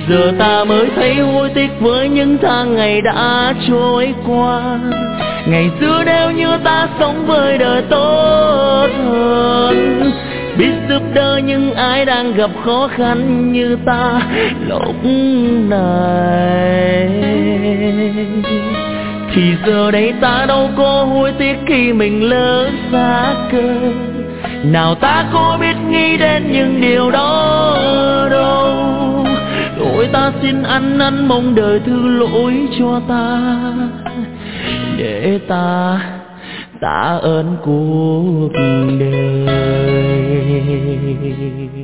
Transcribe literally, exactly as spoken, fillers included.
giờ ta mới thấy hối tiếc với những tháng ngày đã trôi qua. Ngày xưa nếu như ta sống với đời tốt hơn, biết giúp đỡ những ai đang gặp khó khăn như ta lúc này, thì giờ đây ta đâu có hối tiếc khi mình lỡ xa cơ. Nào ta có biết nghĩ đến những điều đó đâu. Ôi ta xin ăn năn mong đời thứ lỗi cho ta, để ta tạ ơn cuộc đời.